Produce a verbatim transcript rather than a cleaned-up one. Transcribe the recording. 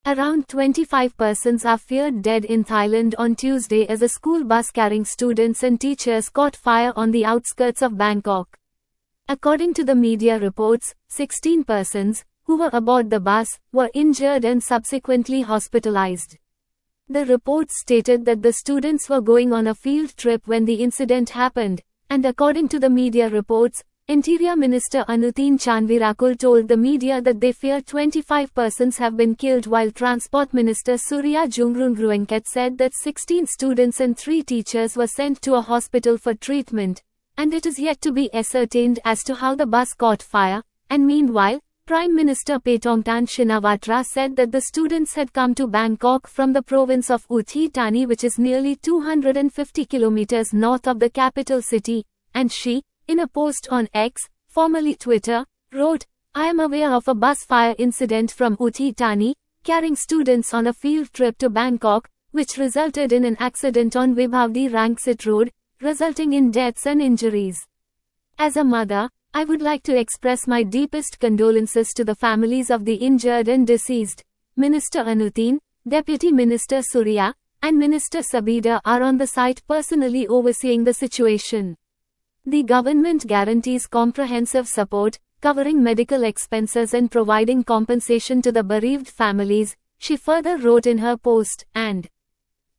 Around twenty-five persons are feared dead in Thailand on Tuesday as a school bus carrying students and teachers caught fire on the outskirts of Bangkok. According to the media reports, sixteen persons, who were aboard the bus, were injured and subsequently hospitalized. The reports stated that the students were going on a field trip when the incident happened, and according to the media reports, Interior Minister Anutin Chanvirakul told the media that they fear twenty-five persons have been killed, while Transport Minister Surya Jungrungruengkit said that sixteen students and three teachers were sent to a hospital for treatment, and it is yet to be ascertained as to how the bus caught fire. And meanwhile, Prime Minister Paetongtarn Shinawatra said that the students had come to Bangkok from the province of Uthi Thani, which is nearly two hundred fifty kilometers north of the capital city, and she, in a post on X, formerly Twitter, wrote, "I am aware of a bus fire incident from Uthi Thani, carrying students on a field trip to Bangkok, which resulted in an accident on Vibhavdi Rangsit Road, resulting in deaths and injuries. As a mother, I would like to express my deepest condolences to the families of the injured and deceased. Minister Anutin, Deputy Minister Surya, and Minister Sabida are on the site personally overseeing the situation. The government guarantees comprehensive support, covering medical expenses and providing compensation to the bereaved families," she further wrote in her post, and